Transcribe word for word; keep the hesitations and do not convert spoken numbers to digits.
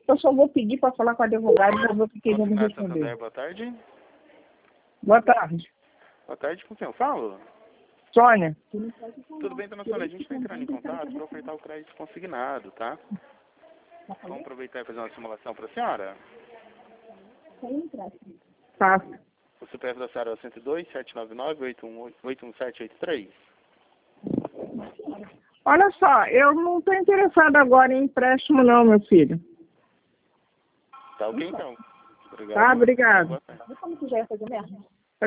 Eu só vou pedir para falar com a advogada para ver o que eles vão me Consignado responder. Santander, boa tarde. Boa tarde. Boa tarde, com quem eu falo? Sônia. Tudo bem, dona Sônia? A gente está entrando em contato para ofertar o crédito consignado, tá? Vamos aproveitar e fazer uma simulação para a senhora? Tá. O C P F da senhora é o cento e dois, sete nove nove, oito um sete oito três. Olha só, eu não estou interessada agora em empréstimo não, meu filho. Tá ok, então. Obrigado. Tá, obrigado. Boa tarde. Como que já ia fazer merda?